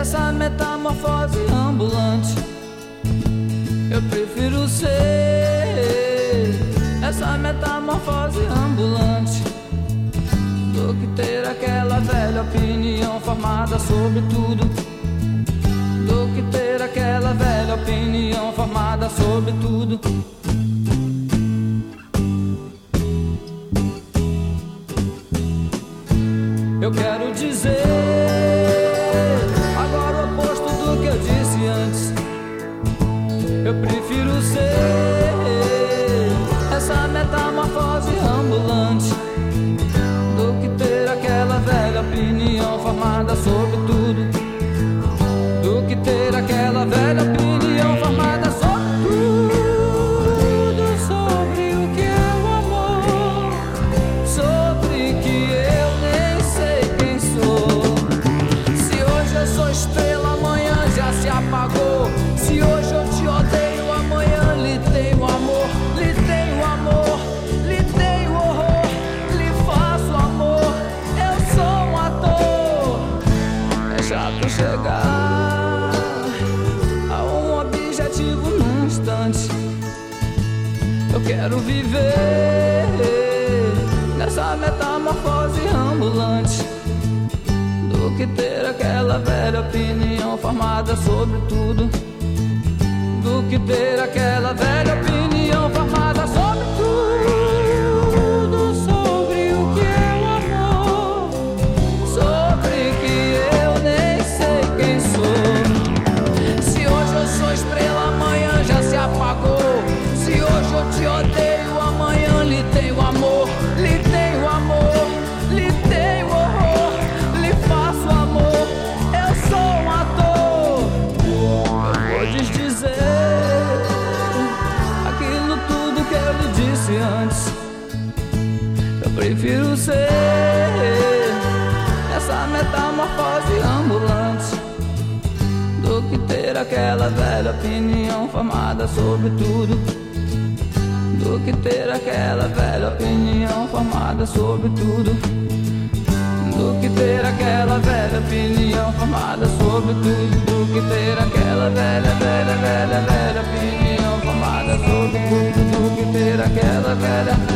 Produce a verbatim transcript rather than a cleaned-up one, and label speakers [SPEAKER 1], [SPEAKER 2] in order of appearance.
[SPEAKER 1] essa metamorfose ambulante. Eu prefiro ser essa metamorfose ambulante do que ter aquela velha opinião formada sobre tudo. Do que ter aquela velha opinião formada sobre tudo. Eu quero dizer agora o oposto do que eu disse antes. Eu prefiro ser essa metamorfose ambulante do que ter aquela velha opinião formada sobre tudo. Do que ter aquela velha opinião formada sobre tudo. Sobre o que é o amor, sobre que eu nem sei quem sou. Se hoje eu sou estrela, amanhã já se apagou. Se hoje eu te odeio, amanhã lhe tenho amor. Lhe tenho amor, lhe tenho horror, lhe faço amor. Eu sou um ator. É chato chegar a um objetivo num instante. Eu quero viver nessa metamorfose ambulante do que ter aquela velha opinião formada sobre tudo. Do que ter aquela velha opinião formada sobre tudo. Sobre o que é o amor, sobre que eu nem sei quem sou. Se hoje eu sou estrela, amanhã já se apagou. Se hoje eu te odeio, amanhã lhe tenho amor. Lhe tenho amor, lhe tenho horror, lhe faço amor. Eu sou um ator. Eu vou desdizer aquilo tudo que eu lhe disse antes. Eu prefiro ser essa metamorfose ambulante do que ter aquela velha opinião formada sobre tudo. Do que ter aquela velha opinião formada sobre tudo. Do que ter aquela velha opinião formada sobre tudo. Do que ter aquela velha, velha, velha, velha opinião formada sobre tudo. Do que ter aquela velha